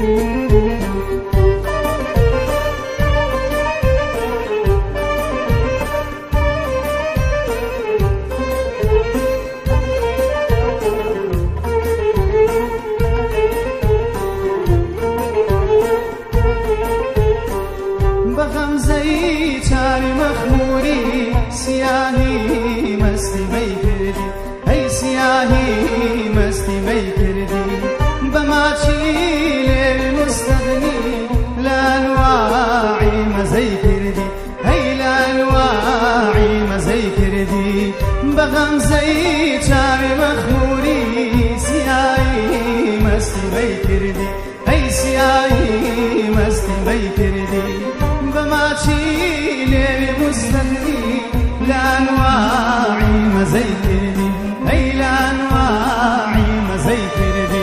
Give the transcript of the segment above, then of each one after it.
بغمزەی چاری مەخموری سیاهی مەستی مەی کردی ئەی سیاهی مەستی مەی کردی بە ماچی لێوی مستەغنی لە ئەنواعی مەزەی کردی ئەی لە ئەنواعی مەزەی کردی بەغەمزەی چاری مەخموری سیاهی مەستی مەی کردی ئەی سیاهی مەستی مەی کردی بماشي ليلي مستني لأنواعي مزي كردي أي لأنواعي مزي كردي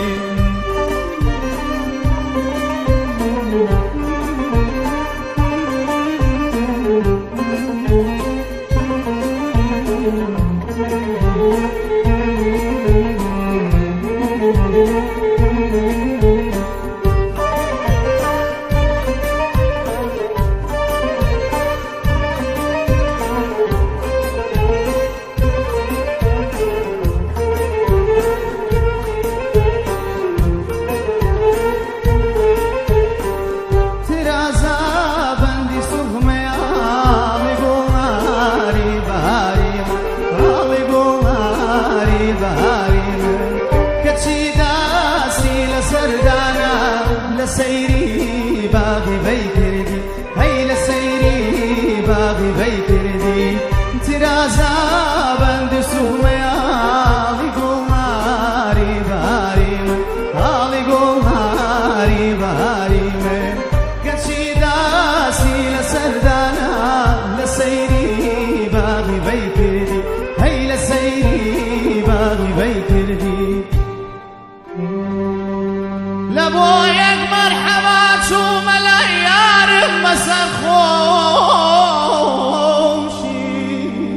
لسيري باغي بيكردي هي لسيري باغي بيكردي ترازا بند سوميا لقماري باري علي قماري باري كشي داسي لسردانا لسيري باغي بيكردي هي لسيري باغي بيكردي لبويك مرحبا شو ملايار مسخوشي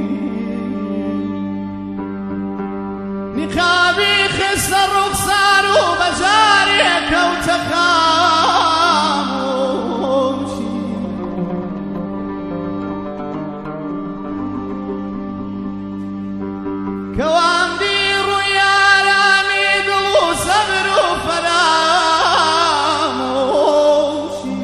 نقابي خسر رخصار وبجاريك وتخاموشي كوام ديرو يا رامي دلو صبر وفراموشي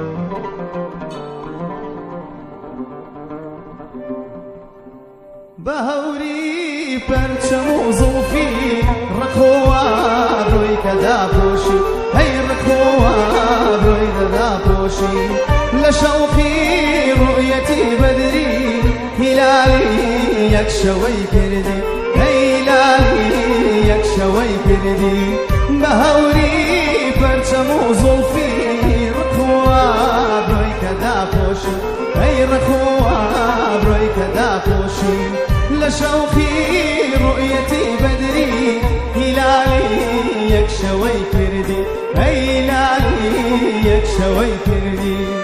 بهوري پرچم و زلفی رکوا روی کدا پوشی هی رکوا روی کدا پوشی لشوقی رؤیتی بدری هلالی یک شوی کردی هلالی یک شوی کردی بهوری پرچم و زلفی رکوا روی کدا پوشی هی رکوا روی کدا پوشی لشوقي رؤيتي بدري هلالي يكشوي كردي هلالي يكشوي كردي